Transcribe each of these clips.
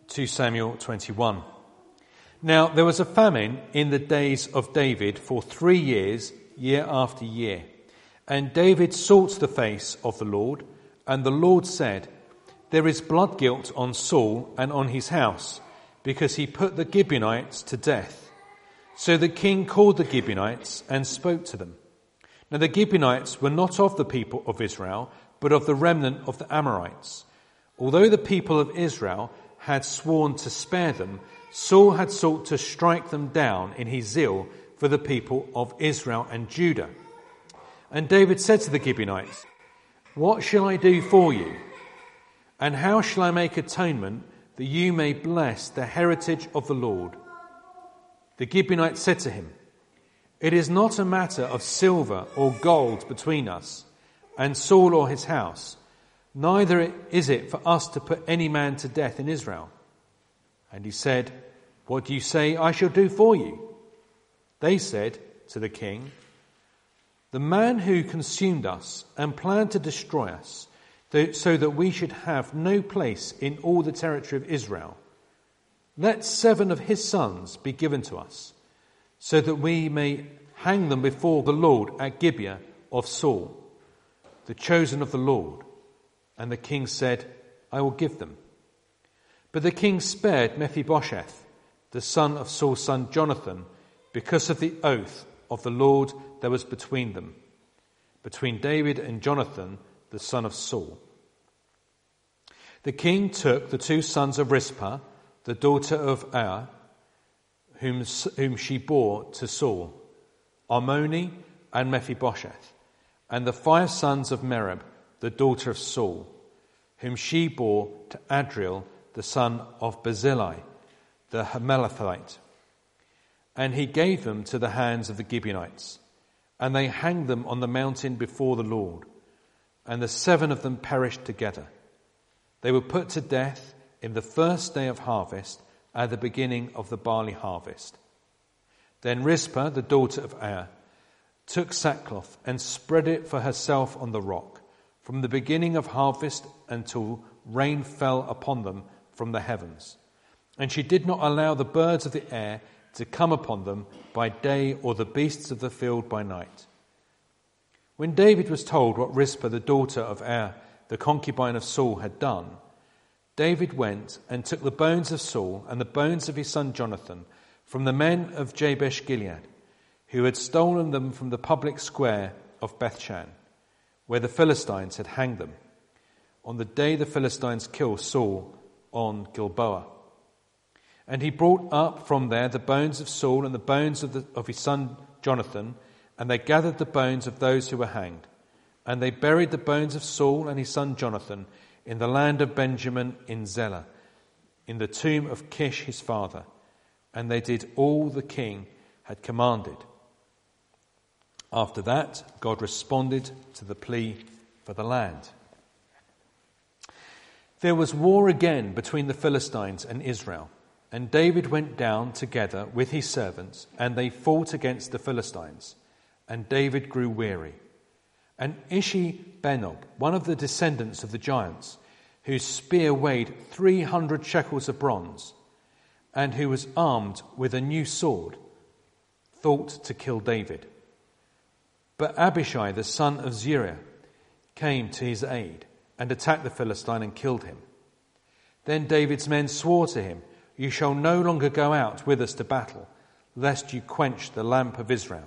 2 Samuel 21. Now there was a famine in the days of David for 3 years, year after year. And David sought the face of the Lord, and the Lord said, "There is blood guilt on Saul and on his house, because he put the Gibeonites to death." So the king called the Gibeonites and spoke to them. Now the Gibeonites were not of the people of Israel, but of the remnant of the Amorites. Although the people of Israel had sworn to spare them, Saul had sought to strike them down in his zeal for the people of Israel and Judah. And David said to the Gibeonites, "What shall I do for you? And how shall I make atonement that you may bless the heritage of the Lord?" The Gibeonites said to him, "It is not a matter of silver or gold between us and Saul or his house, neither is it for us to put any man to death in Israel." And he said, "What do you say I shall do for you?" They said to the king, "The man who consumed us and planned to destroy us, so that we should have no place in all the territory of Israel, let 7 of his sons be given to us, so that we may hang them before the Lord at Gibeah of Saul, the chosen of the Lord." And the king said, "I will give them." But the king spared Mephibosheth, the son of Saul's son Jonathan, because of the oath of the Lord that was between them, between David and Jonathan, the son of Saul. The king took the 2 sons of Rizpah, the daughter of Aiah, whom she bore to Saul, Armoni and Mephibosheth, and the 5 sons of Merab, the daughter of Saul, whom she bore to Adriel, the son of Barzillai, the Hamelethite. And he gave them to the hands of the Gibeonites, and they hanged them on the mountain before the Lord, and the 7 of them perished together. They were put to death in the first day of harvest, at the beginning of the barley harvest. Then Rizpah, the daughter of Aiah, took sackcloth and spread it for herself on the rock, from the beginning of harvest until rain fell upon them from the heavens. And she did not allow the birds of the air to come upon them by day, or the beasts of the field by night. When David was told what Rizpah, the daughter of Aiah, the concubine of Saul, had done, David went and took the bones of Saul and the bones of his son Jonathan from the men of Jabesh Gilead, who had stolen them from the public square of Bethshan, where the Philistines had hanged them, on the day the Philistines killed Saul on Gilboa. And he brought up from there the bones of Saul and the bones of his son Jonathan, and they gathered the bones of those who were hanged. And they buried the bones of Saul and his son Jonathan in the land of Benjamin in Zelah, in the tomb of Kish his father. And they did all the king had commanded. After that, God responded to the plea for the land. There was war again between the Philistines and Israel, and David went down together with his servants, and they fought against the Philistines, and David grew weary. And Ishi-Benob, one of the descendants of the giants, whose spear weighed 300 shekels of bronze, and who was armed with a new sword, thought to kill David. But Abishai, the son of Zeruiah, came to his aid and attacked the Philistine and killed him. Then David's men swore to him, "You shall no longer go out with us to battle, lest you quench the lamp of Israel."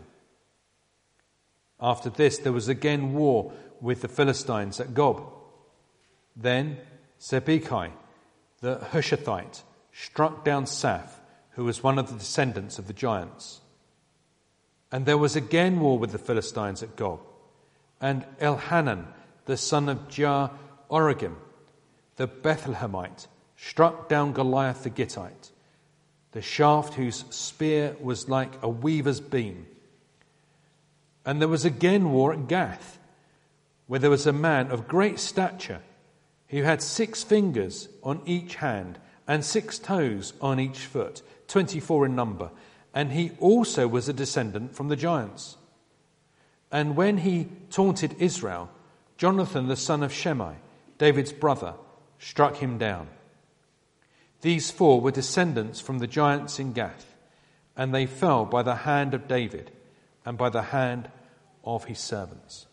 After this, there was again war with the Philistines at Gob. Then Sibbechai, the Hushathite, struck down Saph, who was one of the descendants of the giants. And there was again war with the Philistines at Gob. And Elhanan, the son of Jah-oregim, the Bethlehemite, struck down Goliath the Gittite, the shaft whose spear was like a weaver's beam. And there was again war at Gath, where there was a man of great stature who had 6 fingers on each hand and 6 toes on each foot, 24 in number, and he also was a descendant from the giants. And when he taunted Israel, Jonathan the son of Shimei, David's brother, struck him down. These 4 were descendants from the giants in Gath, and they fell by the hand of David and by the hand of his servants.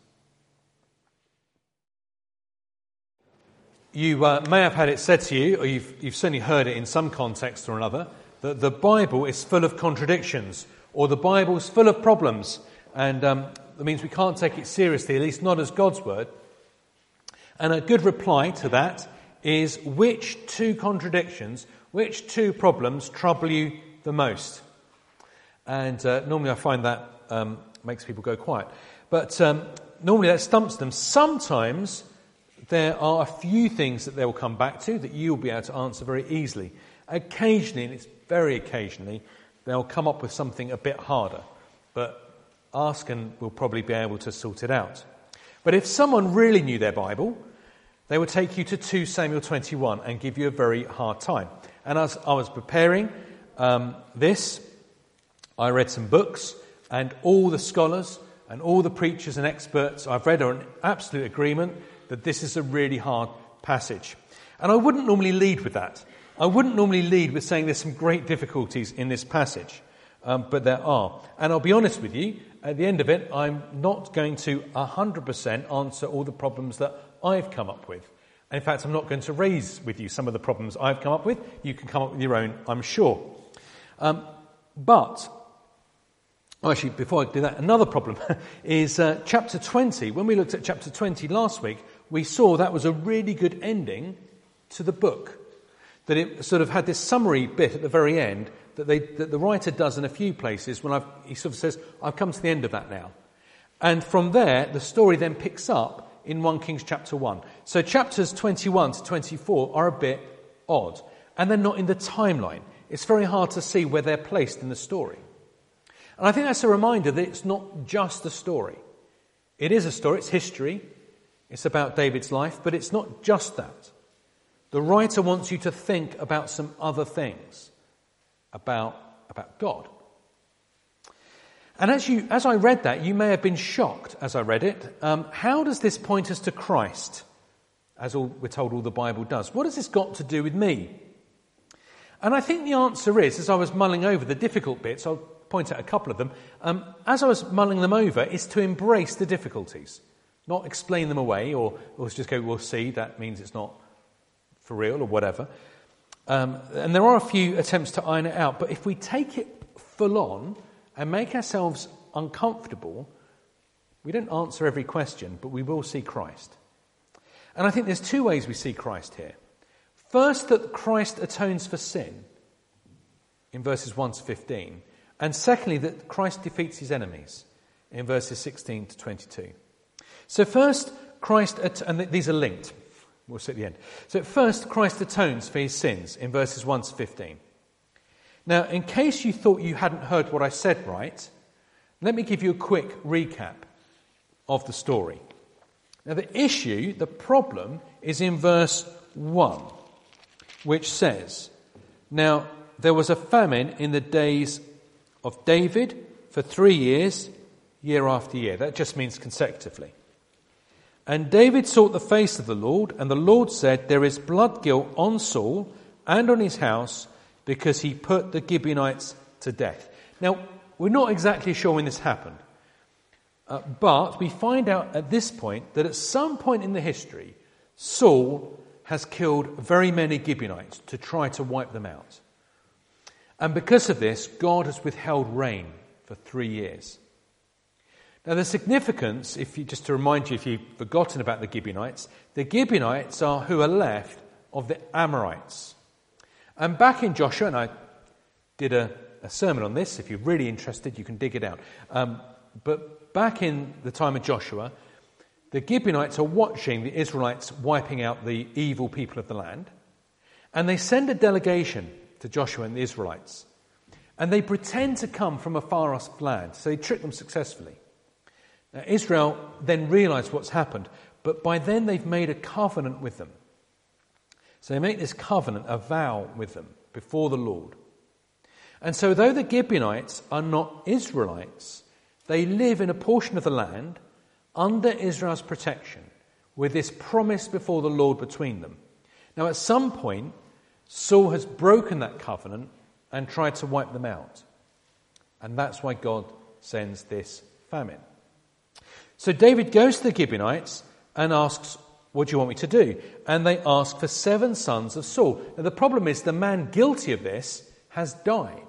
You may have had it said to you, or you've certainly heard it in some context or another, that the Bible is full of contradictions, or the Bible's full of problems, and that means we can't take it seriously, at least not as God's word. And a good reply to that is, which 2 contradictions, which 2 problems trouble you the most? And normally I find that makes people go quiet. But normally that stumps them. Sometimes there are a few things that they will come back to that you'll be able to answer very easily. Occasionally, and it's very occasionally, they'll come up with something a bit harder. But ask and we'll probably be able to sort it out. But if someone really knew their Bible, they would take you to 2 Samuel 21 and give you a very hard time. And as I was preparing this, I read some books, and all the scholars and all the preachers and experts I've read are in absolute agreement that this is a really hard passage. And I wouldn't normally lead with that. I wouldn't normally lead with saying there's some great difficulties in this passage, but there are. And I'll be honest with you, at the end of it, I'm not going to 100% answer all the problems that I've come up with. And in fact, I'm not going to raise with you some of the problems I've come up with. You can come up with your own, I'm sure. Actually, before I do that, another problem is chapter 20. When we looked at chapter 20 last week, we saw that was a really good ending to the book. That it sort of had this summary bit at the very end that the writer does in a few places when he sort of says, I've come to the end of that now. And from there, the story then picks up in 1 Kings chapter 1. So chapters 21 to 24 are a bit odd. And they're not in the timeline. It's very hard to see where they're placed in the story. And I think that's a reminder that it's not just a story. It is a story, it's history, it's about David's life, but it's not just that. The writer wants you to think about some other things, about God. And as I read that, you may have been shocked as I read it. How does this point us to Christ, as we're told all the Bible does? What has this got to do with me? And I think the answer is, as I was mulling over the difficult bits, I'll point out a couple of them, as I was mulling them over, is to embrace the difficulties, not explain them away or just go, we'll see, that means it's not for real or whatever. And there are a few attempts to iron it out, but if we take it full on and make ourselves uncomfortable, we don't answer every question, but we will see Christ. And I think there's 2 ways we see Christ here. First, that Christ atones for sin in verses 1 to 15. And secondly, that Christ defeats his enemies in verses 16 to 22. So first, and these are linked. We'll see at the end. So first, Christ atones for his sins in verses 1 to 15. Now, in case you thought you hadn't heard what I said right, let me give you a quick recap of the story. Now, the problem is in verse 1, which says, Now, there was a famine in the days of David for 3 years, year after year. That just means consecutively. And David sought the face of the Lord, and the Lord said, There is blood guilt on Saul and on his house, because he put the Gibeonites to death. Now, we're not exactly sure when this happened, but we find out at this point that at some point in the history, Saul has killed very many Gibeonites to try to wipe them out. And because of this, God has withheld rain for 3 years. Now, the significance, just to remind you, if you've forgotten about the Gibeonites are who are left of the Amorites. And back in Joshua, and I did a sermon on this, if you're really interested, you can dig it out. But back in the time of Joshua, the Gibeonites are watching the Israelites wiping out the evil people of the land. And they send a delegation to Joshua and the Israelites. And they pretend to come from a far-off land, so they trick them successfully. Now, Israel then realise what's happened, but by then they've made a covenant with them. So they make this covenant, a vow with them before the Lord. And so though the Gibeonites are not Israelites, they live in a portion of the land under Israel's protection with this promise before the Lord between them. Now at some point, Saul has broken that covenant and tried to wipe them out. And that's why God sends this famine. So David goes to the Gibeonites and asks, what do you want me to do? And they ask for 7 sons of Saul. Now the problem is the man guilty of this has died.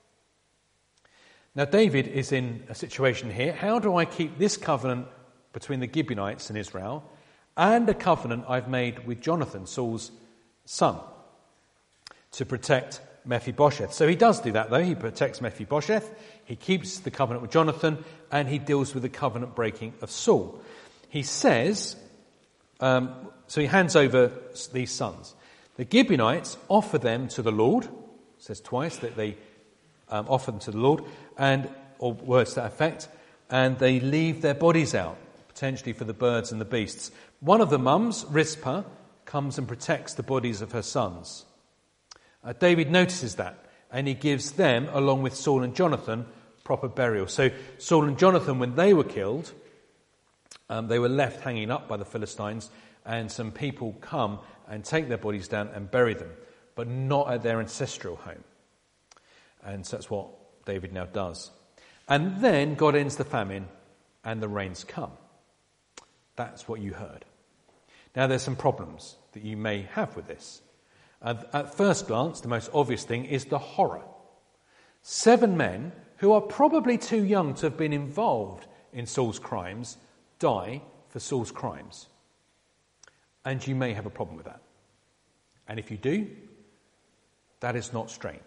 Now David is in a situation here. How do I keep this covenant between the Gibeonites and Israel and a covenant I've made with Jonathan, Saul's son, to protect Mephibosheth? So he does do that, though. He protects Mephibosheth, he keeps the covenant with Jonathan, and he deals with the covenant breaking of Saul. He says, so he hands over these sons. The Gibeonites offer them to the Lord. It says twice that they offer them to the Lord, or words to that effect, and they leave their bodies out, potentially for the birds and the beasts. One of the mums, Rizpah, comes and protects the bodies of her sons. David notices that, and he gives them, along with Saul and Jonathan, proper burial. So Saul and Jonathan, when they were killed, they were left hanging up by the Philistines, and some people come and take their bodies down and bury them, but not at their ancestral home. And so that's what David now does. And then God ends the famine and the rains come. That's what you heard. Now there's some problems that you may have with this. At first glance, the most obvious thing is the horror. 7 men who are probably too young to have been involved in Saul's crimes die for Saul's crimes. And you may have a problem with that. And if you do, that is not strange.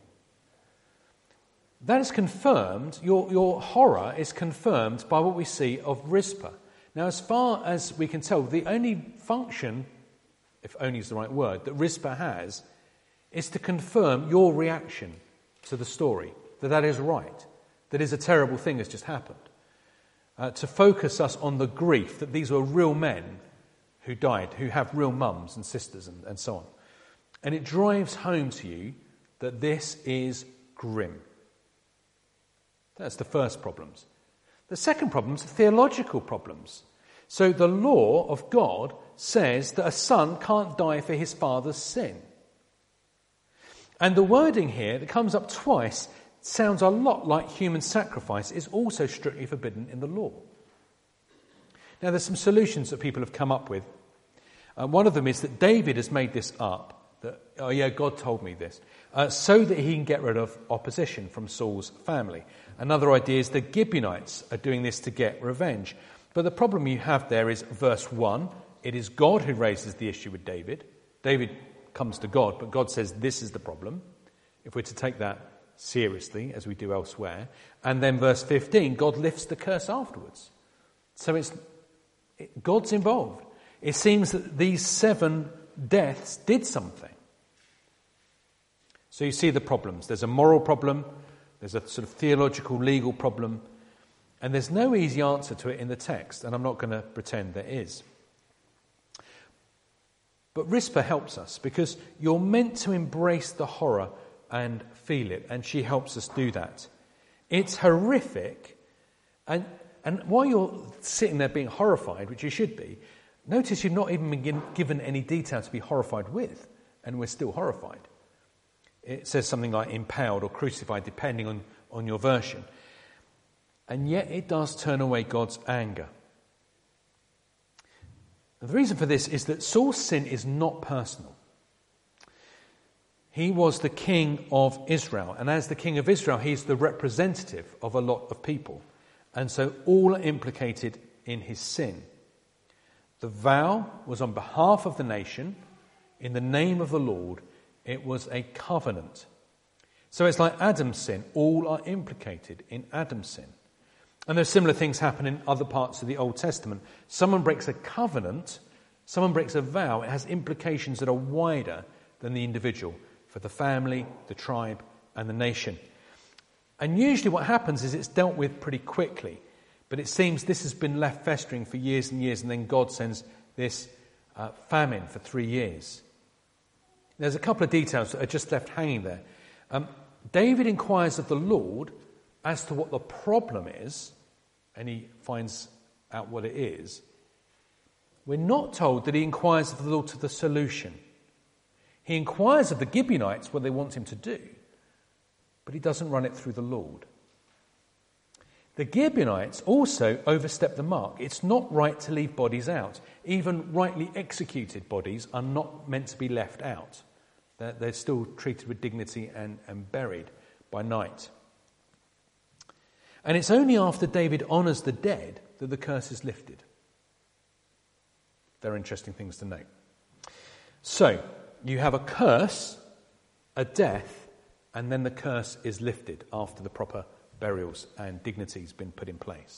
That is confirmed, your horror is confirmed by what we see of Rizpah. Now, as far as we can tell, the only function, if only is the right word, that Rizpah has is to confirm your reaction to the story, that is right, that is a terrible thing has just happened. To focus us on the grief that these were real men who died, who have real mums and sisters and so on. And it drives home to you that this is grim. That's the first problems. The second problems are theological problems. So the law of God says that a son can't die for his father's sin. And the wording here that comes up twice sounds a lot like human sacrifice, is also strictly forbidden in the law. Now there's some solutions that people have come up with. One of them is that David has made this up, that, God told me this, so that he can get rid of opposition from Saul's family. Another idea is the Gibeonites are doing this to get revenge. But the problem you have there is verse 1. It is God who raises the issue with David. David comes to God, but God says this is the problem, if we're to take that seriously, as we do elsewhere. And then verse 15, God lifts the curse afterwards. So God's involved. It seems that these 7 deaths did something. So you see the problems. There's a moral problem, there's a sort of theological, legal problem, and there's no easy answer to it in the text, and I'm not going to pretend there is. But Rizpah helps us, because you're meant to embrace the horror and feel it, and she helps us do that. It's horrific, and while you're sitting there being horrified, which you should be, notice you've not even been given any detail to be horrified with, and we're still horrified. It says something like impaled or crucified, depending on your version. And yet it does turn away God's anger. And the reason for this is that Saul's sin is not personal. He was the king of Israel, and as the king of Israel, he's the representative of a lot of people. And so all are implicated in his sin. The vow was on behalf of the nation, in the name of the Lord. It was a covenant. So it's like Adam's sin. All are implicated in Adam's sin. And there's similar things happen in other parts of the Old Testament. Someone breaks a covenant, someone breaks a vow, it has implications that are wider than the individual, for the family, the tribe, and the nation. And usually what happens is it's dealt with pretty quickly. But it seems this has been left festering for years and years, and then God sends this famine for 3 years. There's a couple of details that are just left hanging there. David inquires of the Lord as to what the problem is, and he finds out what it is. We're not told that he inquires of the Lord to the solution. He inquires of the Gibeonites what they want him to do, but he doesn't run it through the Lord. The Gibeonites also overstep the mark. It's not right to leave bodies out. Even rightly executed bodies are not meant to be left out. They're still treated with dignity and buried by night. And it's only after David honours the dead that the curse is lifted. They're interesting things to note. So, you have a curse, a death, and then the curse is lifted after the proper burials and dignity's been put in place.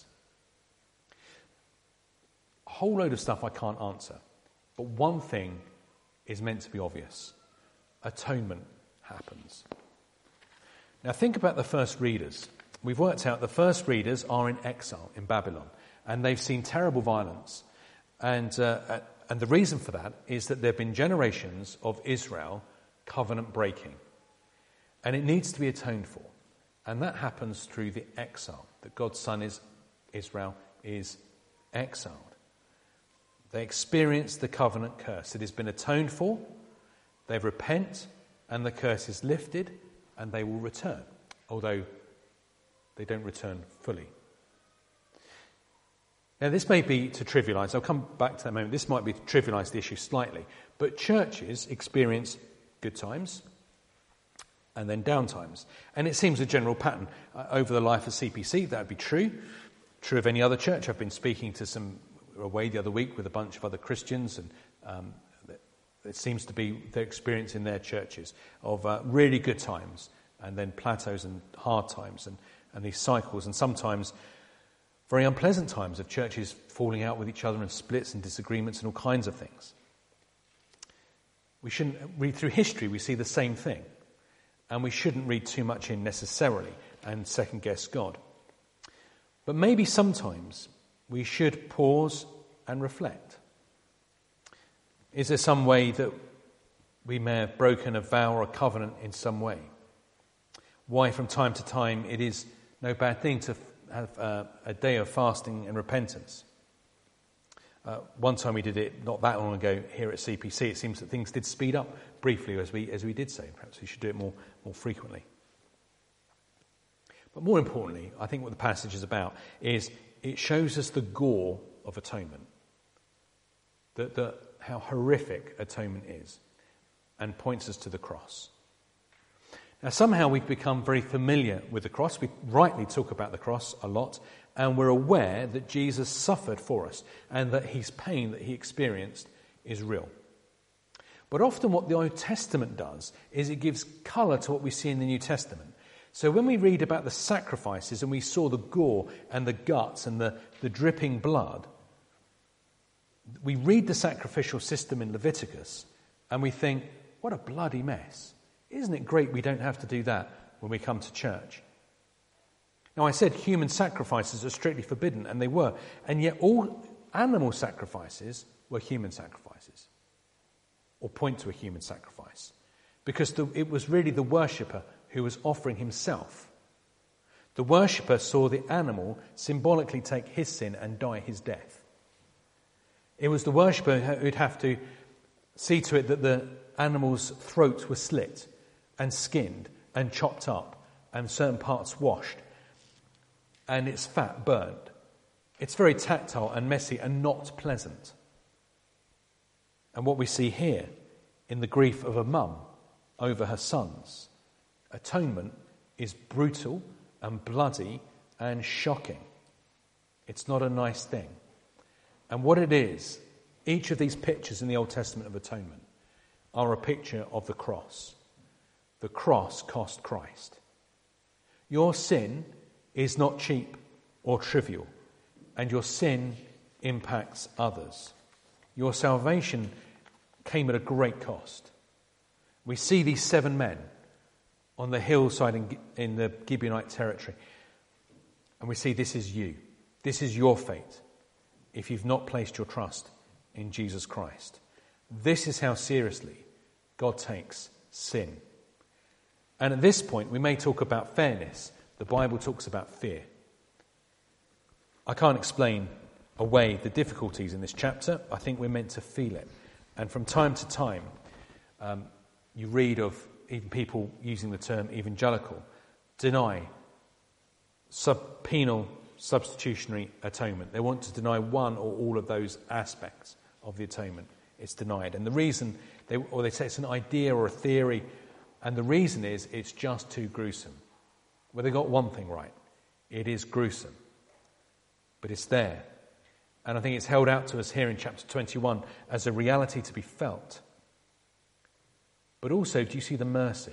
A whole load of stuff I can't answer, but one thing is meant to be obvious. Atonement happens. Now think about the first readers. We've worked out the first readers are in exile in Babylon, and they've seen terrible violence. And the reason for that is that there have been generations of Israel covenant breaking. And it needs to be atoned for. And that happens through the exile, that God's son Israel is exiled. They experience the covenant curse. It has been atoned for, they repent, and the curse is lifted, and they will return, although they don't return fully. Now, this may be to trivialise, I'll come back to that moment, this might be to trivialise the issue slightly, but churches experience good times and then down times. And it seems a general pattern over the life of CPC. That would be true of any other church. I've been speaking to some away the other week with a bunch of other Christians, and it seems to be their experience in their churches of really good times and then plateaus and hard times and these cycles, and sometimes very unpleasant times of churches falling out with each other and splits and disagreements and all kinds of things. We shouldn't read through history, we see the same thing. And we shouldn't read too much in necessarily and second guess God. But maybe sometimes we should pause and reflect. Is there some way that we may have broken a vow or a covenant in some way? Why from time to time it is no bad thing to have a day of fasting and repentance. One time we did it not that long ago here at CPC. It seems that things did speed up briefly as we did say. Perhaps we should do it more frequently. But more importantly, I think what the passage is about is it shows us the gore of atonement. How horrific atonement is, and points us to the cross. Now, somehow we've become very familiar with the cross. We rightly talk about the cross a lot, and we're aware that Jesus suffered for us and that his pain that he experienced is real. But often what the Old Testament does is it gives colour to what we see in the New Testament. So when we read about the sacrifices and we saw the gore and the guts and the dripping blood, we read the sacrificial system in Leviticus and we think, what a bloody mess. Isn't it great we don't have to do that when we come to church? Now, I said human sacrifices are strictly forbidden, and they were. And yet all animal sacrifices were human sacrifices, or point to a human sacrifice, because it was really the worshipper who was offering himself. The worshipper saw the animal symbolically take his sin and die his death. It was the worshipper who'd have to see to it that the animal's throat was slit and skinned and chopped up and certain parts washed and its fat burned. It's very tactile and messy and not pleasant. And what we see here in the grief of a mum over her sons, atonement is brutal and bloody and shocking. It's not a nice thing. And what it is, each of these pictures in the Old Testament of atonement are a picture of the cross. The cross cost Christ. Your sin is not cheap or trivial, and your sin impacts others. Your salvation came at a great cost. We see these 7 men on the hillside in the Gibeonite territory, and we see this is you. This is your fate if you've not placed your trust in Jesus Christ. This is how seriously God takes sin. And at this point, we may talk about fairness. The Bible talks about fear. I can't explain away the difficulties in this chapter. I think we're meant to feel it. And from time to time, you read of even people using the term evangelical, deny penal substitutionary atonement. They want to deny one or all of those aspects of the atonement. It's denied. And the reason, they say it's an idea or a theory, and the reason is it's just too gruesome. Well, they got one thing right. It is gruesome. But it's there. And I think it's held out to us here in chapter 21 as a reality to be felt. But also, do you see the mercy?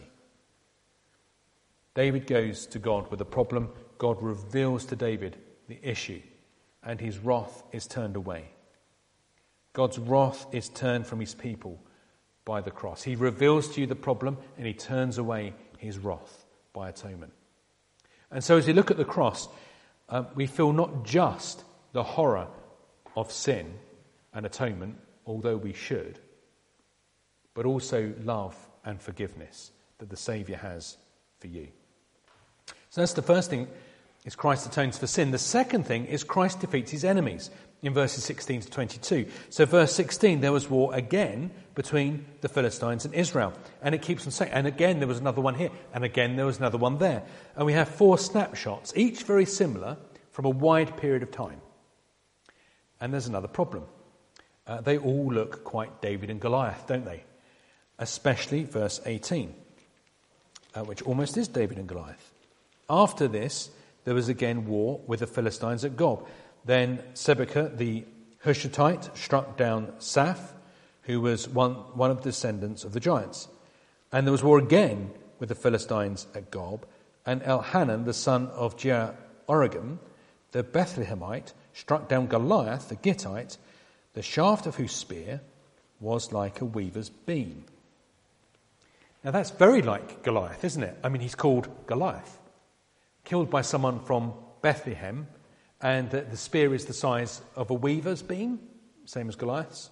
David goes to God with a problem. God reveals to David the issue, and his wrath is turned away. God's wrath is turned from his people by the cross. He reveals to you the problem, and he turns away his wrath by atonement. And so as we look at the cross, we feel not just the horror of sin and atonement, although we should, but also love and forgiveness that the Saviour has for you. So that's the first thing, is Christ atones for sin. The second thing is Christ defeats his enemies in verses 16 to 22. So verse 16, there was war again between the Philistines and Israel. And it keeps on saying, and again there was another one here, and again there was another one there. And we have 4 snapshots, each very similar, from a wide period of time. And there's another problem. They all look quite David and Goliath, don't they? Especially verse 18, which almost is David and Goliath. After this, there was again war with the Philistines at Gob. Then Sebekah the Hushathite struck down Saph, who was one of the descendants of the giants. And there was war again with the Philistines at Gob. And Elhanan, the son of Jehoram, the Bethlehemite, struck down Goliath the Gittite, the shaft of whose spear was like a weaver's beam. Now that's very like Goliath, isn't it? I mean, he's called Goliath, killed by someone from Bethlehem, and the spear is the size of a weaver's beam, same as Goliath's.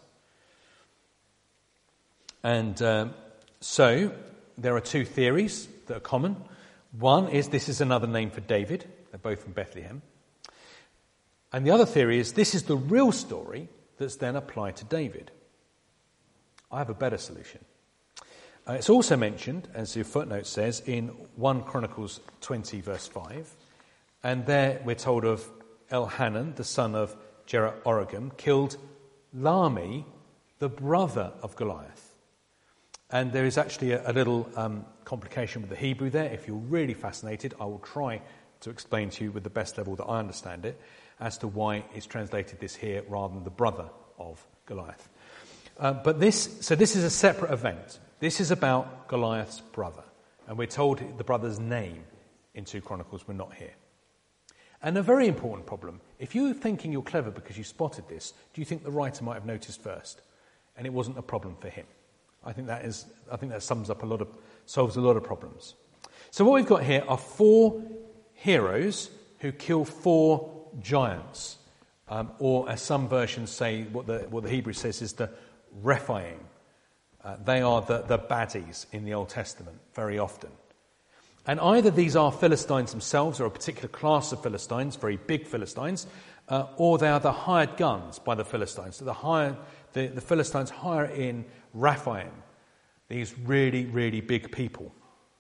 And so there are 2 theories that are common. One is this is another name for David. They're both from Bethlehem. And the other theory is this is the real story that's then applied to David. I have a better solution. It's also mentioned, as your footnote says, in 1 Chronicles 20, verse 5. And there we're told of Elhanan, the son of Jehoram, killed Lahmi, the brother of Goliath. And there is actually a little complication with the Hebrew there. If you're really fascinated, I will try to explain to you with the best level that I understand it as to why it's translated this here rather than the brother of Goliath. But this is a separate event. This is about Goliath's brother. And we're told the brother's name in 2 Chronicles. We're not here. And a very important problem. If you're thinking you're clever because you spotted this, do you think the writer might have noticed first? And it wasn't a problem for him. I think that solves a lot of problems. So what we've got here are 4 heroes who kill 4 giants. Or as some versions say, what the Hebrew says is the Rephaim. They are the baddies in the Old Testament very often. And either these are Philistines themselves or a particular class of Philistines, very big Philistines, or they are the hired guns by the Philistines. So the Philistines hire in Rephaim, these really, really big people.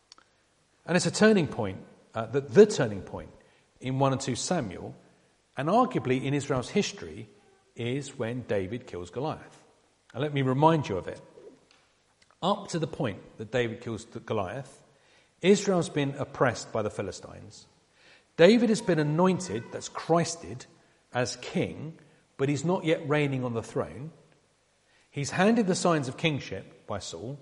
And it's a turning point, the turning point in 1 and 2 Samuel, and arguably in Israel's history, is when David kills Goliath. And let me remind you of it. Up to the point that David kills Goliath, Israel's been oppressed by the Philistines. David has been anointed, that's Christed, as king, but he's not yet reigning on the throne. He's handed the signs of kingship by Saul,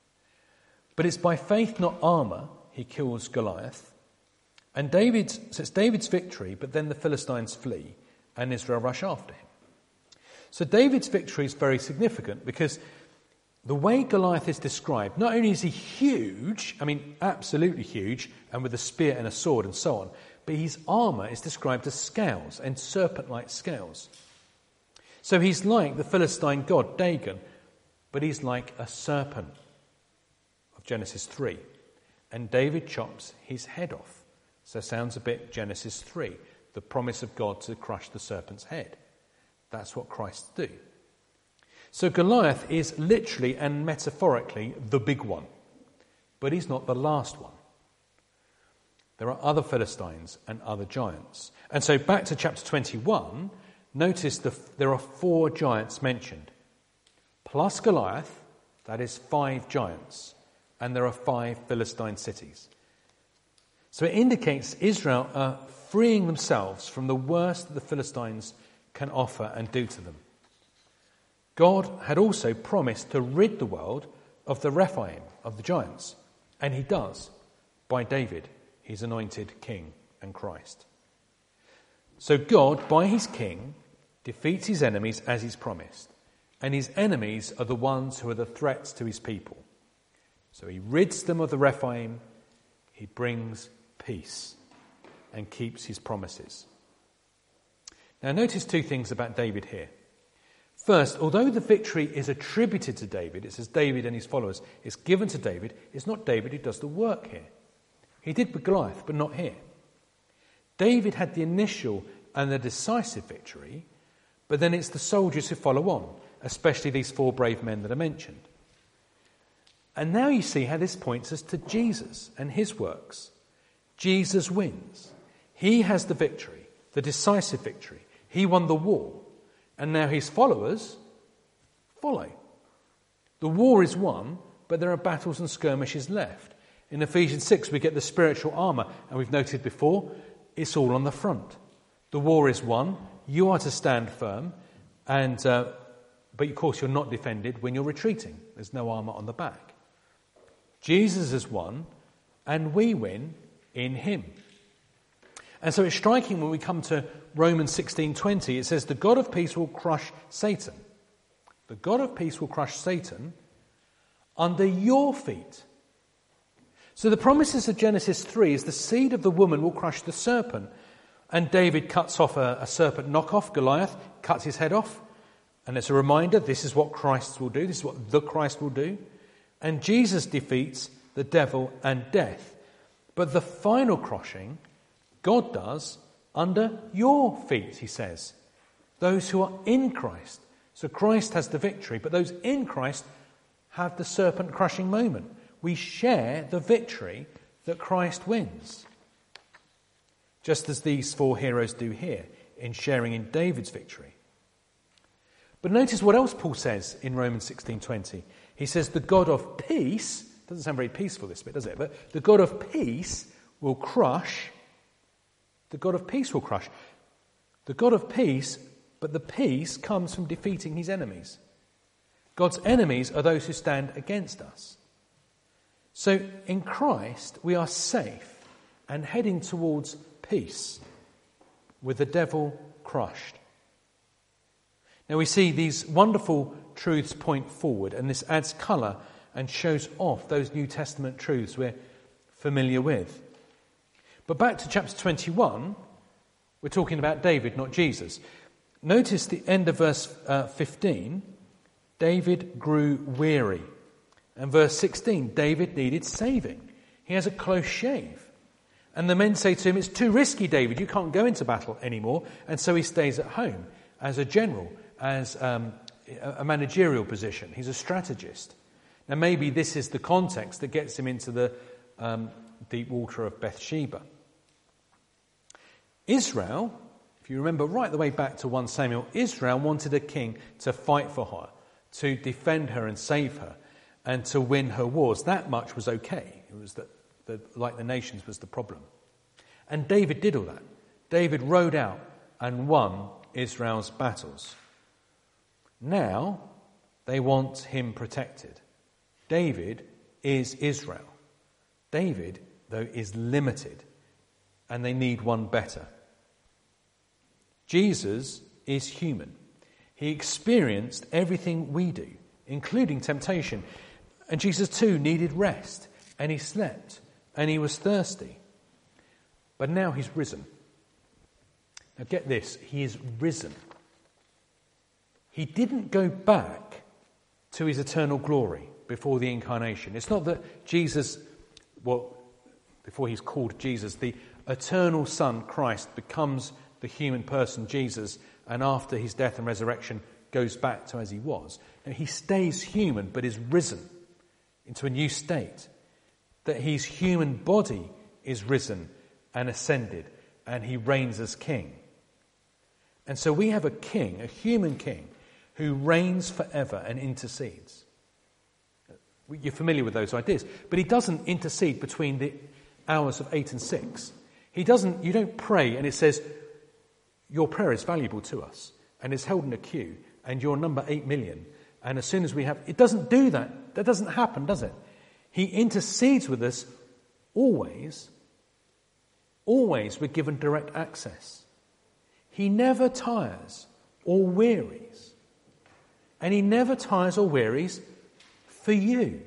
but it's by faith, not armour, he kills Goliath. And so it's David's victory, but then the Philistines flee, and Israel rush after him. So David's victory is very significant because the way Goliath is described, not only is he huge, I mean absolutely huge, and with a spear and a sword and so on, but his armour is described as scales and serpent-like scales. So he's like the Philistine god Dagon, but he's like a serpent of Genesis 3. And David chops his head off. So it sounds a bit Genesis 3, the promise of God to crush the serpent's head. That's what Christ do. So Goliath is literally and metaphorically the big one. but he's not the last one. There are other Philistines and other giants. And so back to chapter 21, notice there are 4 giants mentioned. Plus Goliath, that is 5 giants. And there are 5 Philistine cities. So it indicates Israel are freeing themselves from the worst that the Philistines can offer and do to them. God had also promised to rid the world of the Rephaim, of the giants. And he does, by David, his anointed king and Christ. So God, by his king, defeats his enemies as he's promised. And his enemies are the ones who are the threats to his people. So he rids them of the Rephaim, he brings peace and keeps his promises. Now notice 2 things about David here. First, although the victory is attributed to David, it says David and his followers, it's given to David, it's not David who does the work here. He did with Goliath, but not here. David had the initial and the decisive victory, but then it's the soldiers who follow on, especially these 4 brave men that are mentioned. And now you see how this points us to Jesus and his works. Jesus wins. He has the victory, the decisive victory. He won the war, and now his followers follow. The war is won, but there are battles and skirmishes left. In Ephesians 6, we get the spiritual armour, and we've noted before, it's all on the front. The war is won, you are to stand firm, but of course you're not defended when you're retreating. There's no armour on the back. Jesus has won, and we win in him. And so it's striking when we come to Romans 16:20, it says, the God of peace will crush Satan. The God of peace will crush Satan under your feet. So the promises of Genesis 3 is the seed of the woman will crush the serpent. And David cuts off a serpent knockoff, Goliath, cuts his head off. And it's a reminder, this is what Christ will do, this is what the Christ will do. And Jesus defeats the devil and death. But the final crushing, God does under your feet, he says. Those who are in Christ. So Christ has the victory, but those in Christ have the serpent crushing moment. We share the victory that Christ wins. Just as these 4 heroes do here in sharing in David's victory. But notice what else Paul says in Romans 16:20. He says the God of peace, doesn't sound very peaceful this bit, does it? But the God of peace will crush. The God of peace will crush. The God of peace, but the peace comes from defeating his enemies. God's enemies are those who stand against us. So in Christ we are safe and heading towards peace with the devil crushed. Now we see these wonderful truths point forward, and this adds colour and shows off those New Testament truths we're familiar with. But back to chapter 21, we're talking about David, not Jesus. Notice the end of verse 15, David grew weary. And verse 16, David needed saving. He has a close shave. And the men say to him, it's too risky, David, you can't go into battle anymore. And so he stays at home as a general, as a managerial position. He's a strategist. Now maybe this is the context that gets him into the deep water of Bathsheba. Israel, if you remember right the way back to 1 Samuel, Israel wanted a king to fight for her, to defend her and save her, and to win her wars. That much was okay. It was that like the nations was the problem. And David did all that. David rode out and won Israel's battles. Now they want him protected. David is Israel. David, though, is limited, and they need one better. Jesus is human. He experienced everything we do, including temptation. And Jesus too needed rest, and he slept, and he was thirsty. But now he's risen. Now get this, he is risen. He didn't go back to his eternal glory before the incarnation. It's not that Jesus, before he's called Jesus, the eternal Son, Christ, becomes the human person, Jesus, and after his death and resurrection goes back to as he was. Now, he stays human, but is risen into a new state. that his human body is risen and ascended, and he reigns as king. And so we have a king, a human king, who reigns forever and intercedes. You're familiar with those ideas. But he doesn't intercede between the hours of 8 and 6. You don't pray and it says, your prayer is valuable to us, and it's held in a queue, and you're number 8 million. And as soon as we have, it doesn't do that. That doesn't happen, does it? He intercedes with us always. Always we're given direct access. He never tires or wearies. And he never tires or wearies for you.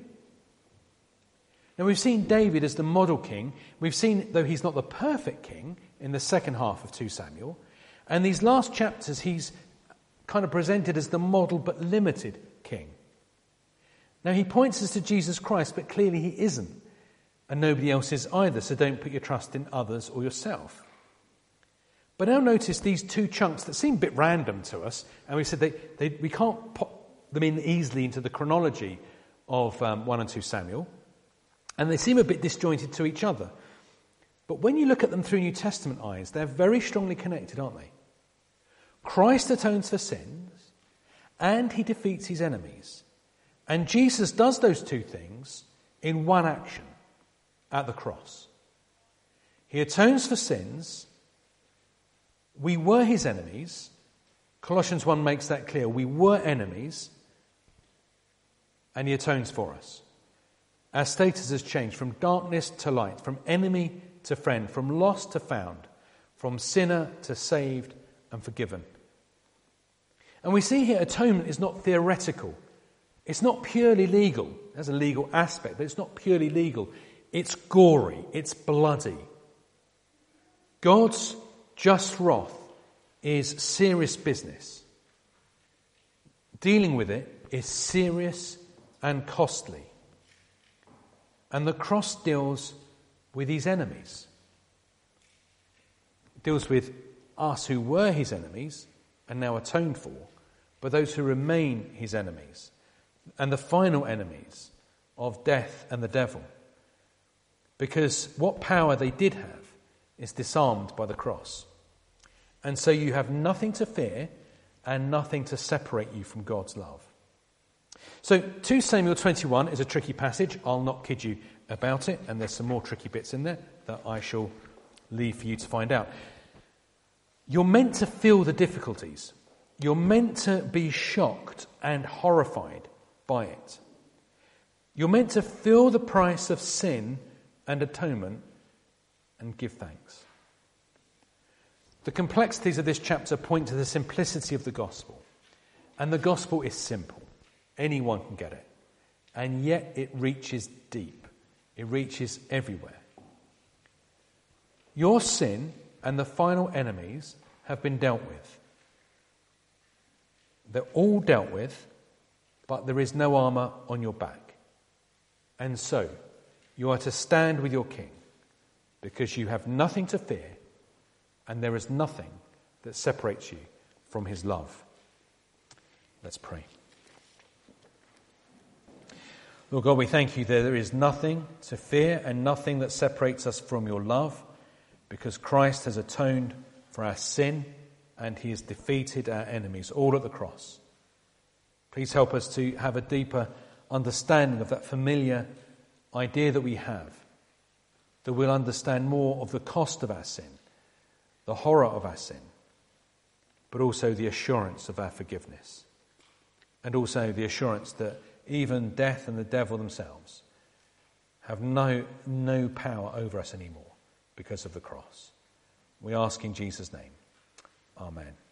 Now we've seen David as the model king. We've seen, though he's not the perfect king, in the second half of 2 Samuel. And these last chapters he's kind of presented as the model but limited king. Now he points us to Jesus Christ, but clearly he isn't. And nobody else is either, so don't put your trust in others or yourself. But now notice these 2 chunks that seem a bit random to us, and we said we can't pop them in easily into the chronology of 1 and 2 Samuel, and they seem a bit disjointed to each other. But when you look at them through New Testament eyes, they're very strongly connected, aren't they? Christ atones for sins, and he defeats his enemies. And Jesus does those 2 things in one action, at the cross. He atones for sins. We were his enemies. Colossians 1 makes that clear. We were enemies, and he atones for us. Our status has changed from darkness to light, from enemy to friend, from lost to found, from sinner to saved and forgiven. And we see here atonement is not theoretical. It's not purely legal. There's a legal aspect, but it's not purely legal. It's gory. It's bloody. God's just wrath is serious business. Dealing with it is serious and costly. And the cross deals with his enemies. It deals with us who were his enemies and now atoned for, but those who remain his enemies, and the final enemies of death and the devil. Because what power they did have is disarmed by the cross. And so you have nothing to fear and nothing to separate you from God's love. So 2 Samuel 21 is a tricky passage. I'll not kid you about it, and there's some more tricky bits in there that I shall leave for you to find out. You're meant to feel the difficulties. You're meant to be shocked and horrified by it. You're meant to feel the price of sin and atonement and give thanks. The complexities of this chapter point to the simplicity of the gospel. And the gospel is simple. Anyone can get it. And yet it reaches deep. It reaches everywhere. Your sin and the final enemies have been dealt with. They're all dealt with, but there is no armour on your back. And so, you are to stand with your King, because you have nothing to fear, and there is nothing that separates you from his love. Let's pray. Lord God, we thank you that there is nothing to fear and nothing that separates us from your love, because Christ has atoned for our sin and he has defeated our enemies, all at the cross. Please help us to have a deeper understanding of that familiar idea that we have, that we'll understand more of the cost of our sin, the horror of our sin, but also the assurance of our forgiveness, and also the assurance that even death and the devil themselves have no power over us anymore because of the cross. We ask in Jesus' name. Amen.